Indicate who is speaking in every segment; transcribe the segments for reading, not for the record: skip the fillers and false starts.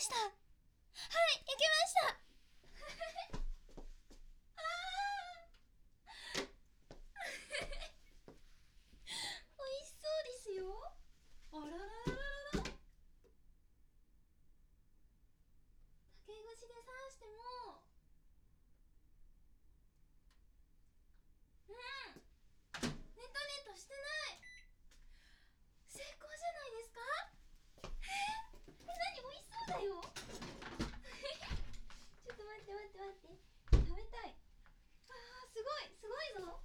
Speaker 1: した。はい、焼けました。美味しそうですよ。あらららららら。竹串で刺してもネタネタしてない。成功じゃないですか。何美味しそうだよ。ちょっと待って待って待って、食べたい。すごいすごいぞ。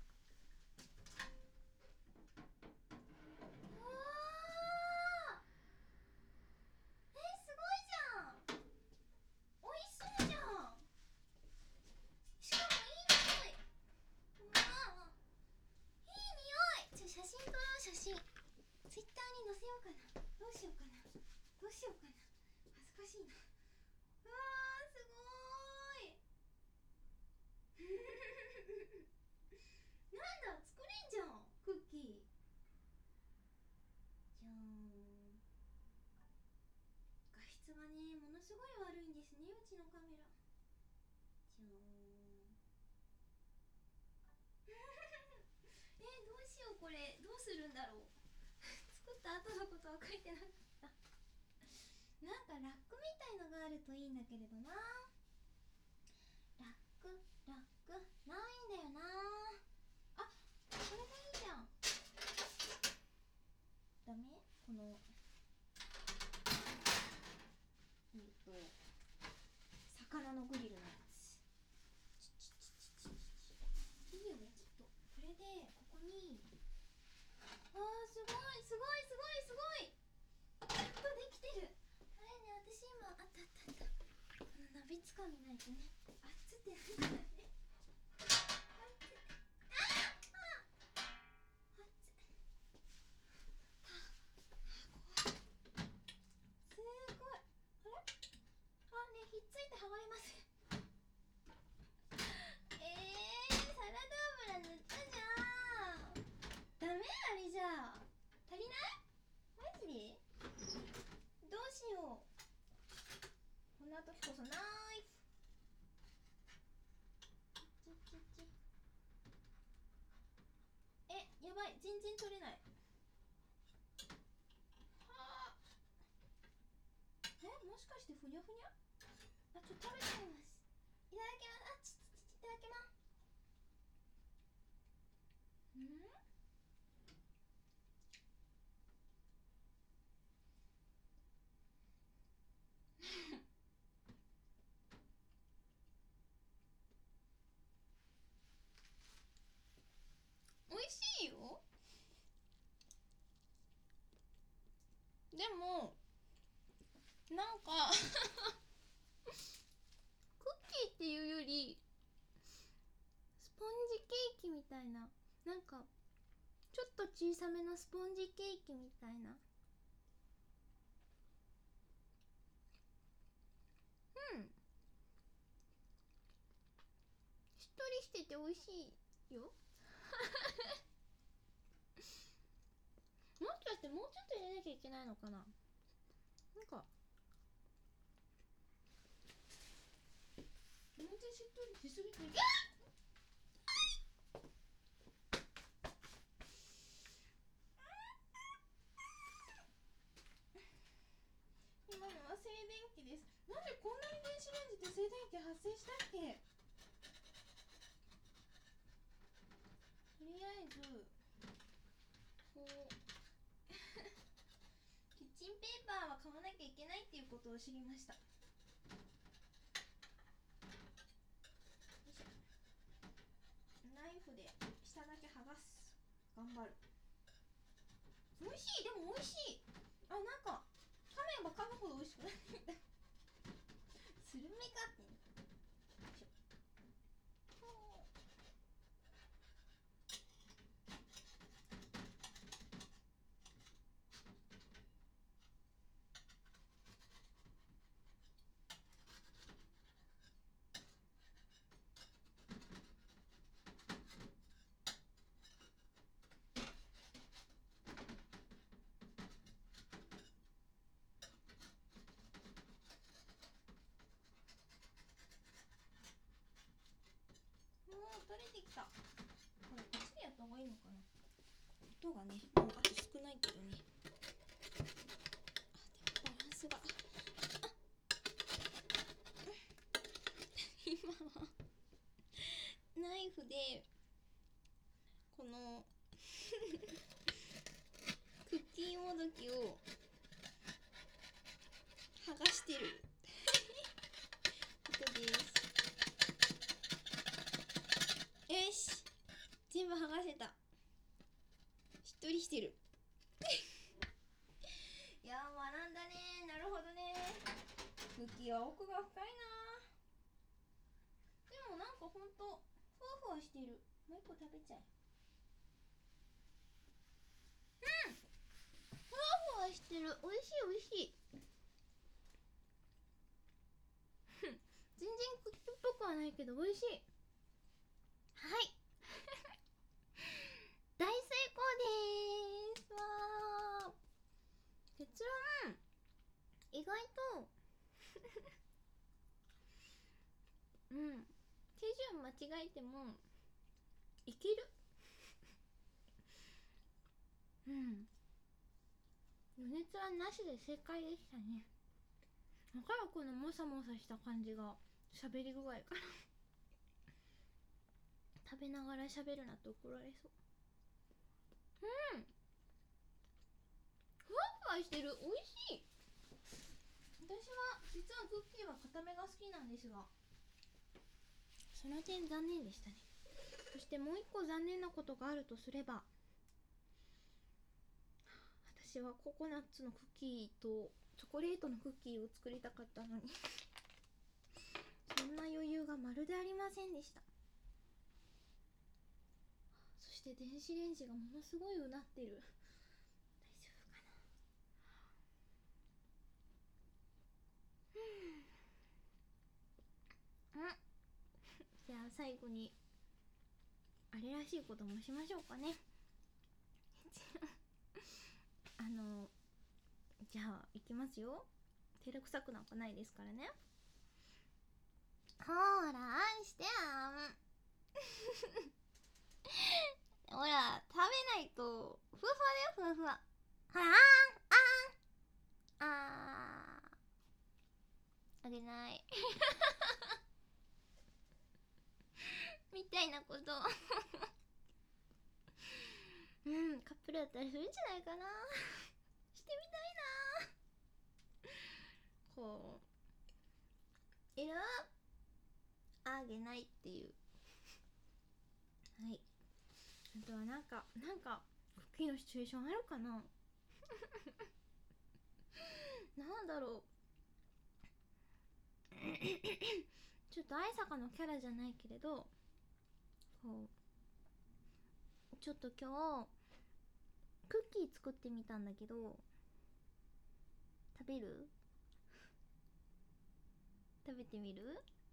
Speaker 1: すごいじゃん。美味しそうじゃん。しかもいい匂い。いい匂い。写真撮ろう、写真。ツイッターに載せようかな。どうしようかな。どうしようかな。恥ずかしいな。すごーい。なんだ、作れんじゃん、クッキー。じゃーん。画質がね、ものすごい悪いんですね、うちのカメラ。じゃーん。どうしよう、これどうするんだろう。作った後のことは書いてなかった。なんかラックみたいのがあるといいんだけれどな。ラックないんだよな。あ、これがいいじゃん。ダメ？この魚のグリルのやつ。いいよね、ちょっとこれでここに。すごいすごいすごいすごい。やっとできてる。あれね、私今あったあったあった。鍋つかみないとね。あっつってなっちゃうね。すごい。あれ？ね、ひっついて剥がれます。サラダ油塗ったじゃん。ダメ？あれじゃ足りない？マジで？どうしよう。こんな時こそナイフ。やばい、全然取れない。もしかしてふにゃふにゃ？ちょっと食べてみます。いただきます。いただきます。美味しいよ。でもなんかクッキーっていうよりスポンジケーキみたいな、なんかちょっと小さめのスポンジケーキみたいな。しっとりしてて美味しいよ。もしかしてもうちょっと入れなきゃいけないのかな。なんか全然しっとりしすぎて。今のは静電気です。なんでこんなに電子レンジで静電気発生したっけ。とりあえずこうキッチンペーパーは買わなきゃいけないっていうことを知りました。ナイフで下だけ剥がす。頑張る。美味しい。でも美味しい。なんか噛めば噛むほど美味しくなる。スルメかって。 。これこっちでやった方がいいのかな。音がね、もうあと少ないけどね。でもバランスが今はナイフでこのクッキーもどきを剥がしてることです。よし、全部剥がせた。しっとりしてるいやー、学んだね。なるほどね。クッキーは奥が深いな。でもなんかほんとふわふわしてる。もう一個食べちゃえ。うん、ふわふわしてる。おいしいおいしい全然クッキーっぽくはないけどおいしい。はい大成功でーす。わー、結論、意外とうん手順間違えてもいける余熱はなしで正解でしたね。だからこのモサモサした感じが喋り具合かな食べながら喋るなと怒られそう。ふわふわしてる。おいしい。私は実はクッキーは固めが好きなんですが、その点残念でしたね。そしてもう一個残念なことがあるとすれば、私はココナッツのクッキーとチョコレートのクッキーを作りたかったのにそんな余裕がまるでありませんでした。そして電子レンジがものすごいうなってる。大丈夫かな。じゃあ最後にあれらしいこともしましょうかねじゃあいきますよ。照れくさくなんかないですからね。ほーら、あんしてやんほら、食べないとふわふわだよ、ふわふわ。ほら、あげないみたいなことカップルだったらするんじゃないかなしてみたいな。こういる、あげないっていうはい。あとはなんかクッキーのシチュエーションあるかななんだろうちょっと愛坂のキャラじゃないけれど、こうちょっと今日クッキー作ってみたんだけど、食べる？食べてみる？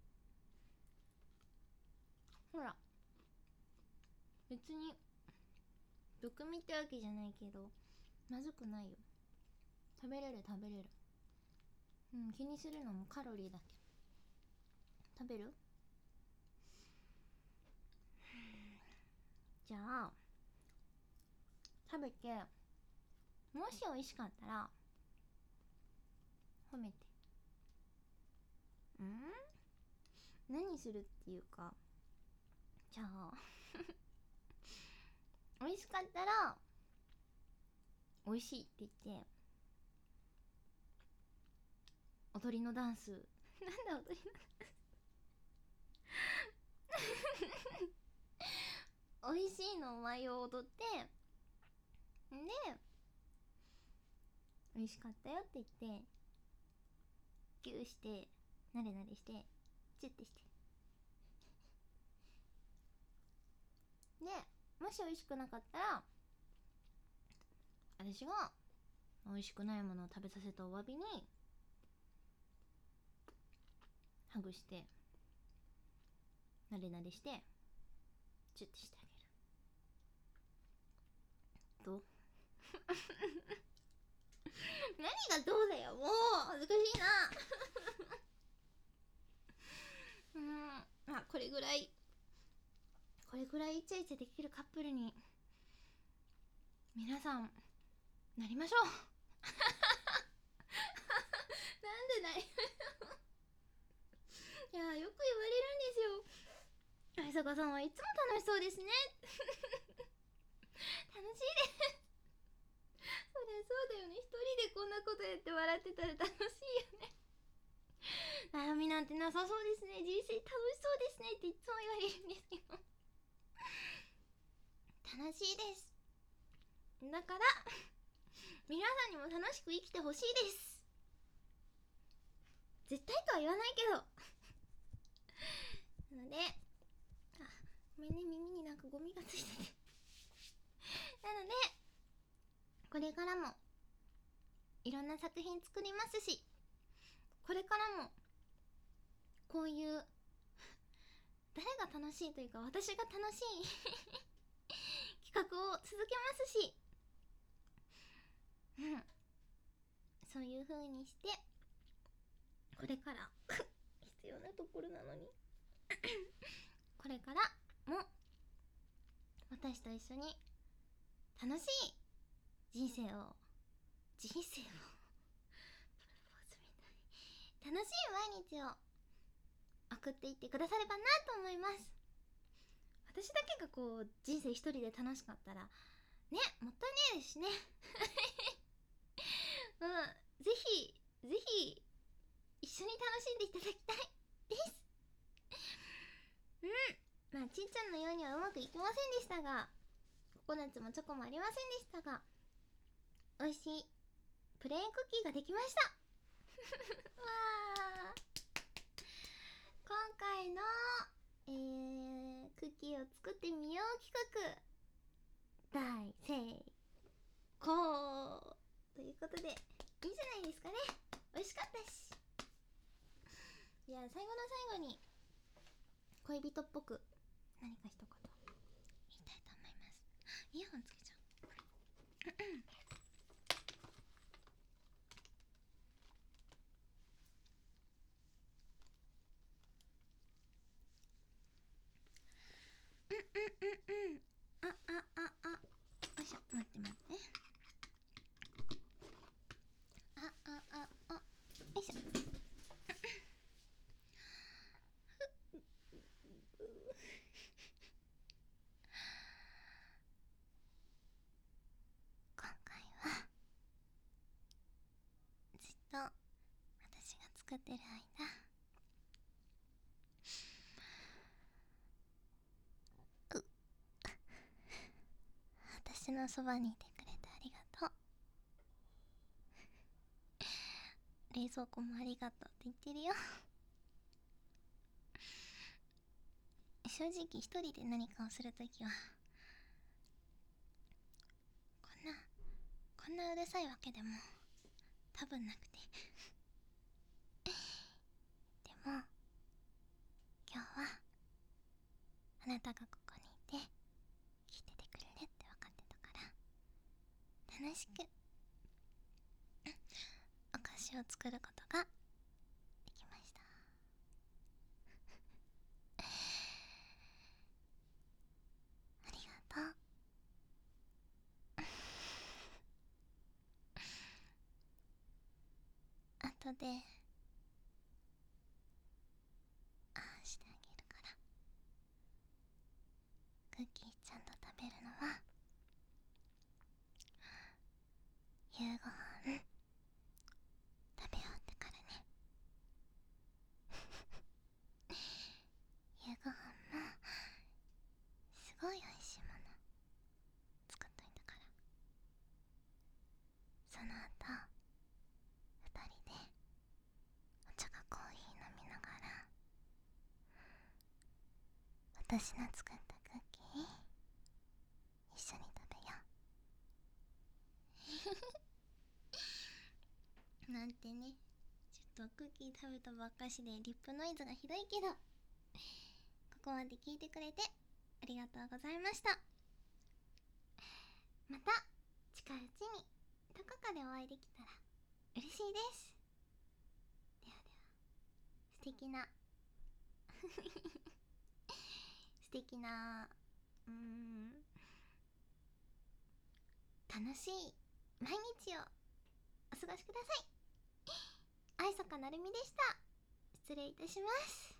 Speaker 1: ほら、別に毒味ってわけじゃないけどまずくないよ。食べれる食べれる。気にするのもカロリーだけ。食べる？じゃあ食べて、もし美味しかったら褒めて。何するっていうか、じゃあ美味しかったら美味しいって言って踊りのダンスなんだ踊りのダンス美味しいのお前を踊って、で美味しかったよって言ってギューしてなでなでしてチュッてして、でもし美味しくなかったら私が美味しくないものを食べさせたお詫びにハグしてなでなでしてチュッてしてあげる。どう何がどうだよ、もう恥ずかしいなこれぐらいこれくらいイチャイチャできるカップルに皆さんなりましょうなんでないいやよく言われるんですよ。愛坂さんはいつも楽しそうですね楽しいですそりゃそうだよね、一人でこんなことやって笑ってたら楽しいよね悩みなんてなさそうですね、人生楽しそうですねっていつも言われるんですけど楽しいです。だから皆さんにも楽しく生きてほしいです。絶対とは言わないけどなので、ごめんね、耳になんかゴミがついててなのでこれからもいろんな作品作りますし、これからもこういう誰が楽しいというか私が楽しい企画を続けますし、そういう風にしてこれから必要なところなのにこれからも私と一緒に楽しい人生をプロポーズみたい楽しい毎日を送っていってくださればなと思います。私だけがこう人生一人で楽しかったらね、もったいないですしねぜひぜひ一緒に楽しんでいただきたいですまあちんちゃんのようにはうまくいきませんでしたが、ココナッツもチョコもありませんでしたが、美味しいプレーンクッキーができましたわー、今回の、クッキーを作ってみよう企画大成功ということでいいんじゃないですかね。美味しかったし、いや最後の最後に恋人っぽく何か一言言いたいと思います。イヤホンつけちゃうよいしょ、待って待って、よいしょ今回はずっと私が作ってる間私のそばにいてくれてありがとう冷蔵庫もありがとうって言ってるよ正直一人で何かをするときはこんなうるさいわけでも多分なくてでも今日はあなたがここにいて聞いててくれるって分かってたから楽しくお菓子を作ることができましたありがとう後でしてあげるからクッキーちゃんと食べるのは夕ごはん食べ終わってからね夕ごはんもすごい美味しいもの作っといたから、その後二人でお茶かコーヒー飲みながら私の作ったクッキー一緒に食べようなんてね、ちょっとクッキー食べたばっかしでリップノイズがひどいけど、ここまで聞いてくれてありがとうございました。また近いうちにどこかでお会いできたら嬉しいです。ではでは、素敵敵な楽しい毎日をお過ごしください。愛坂なるみでした。失礼いたします。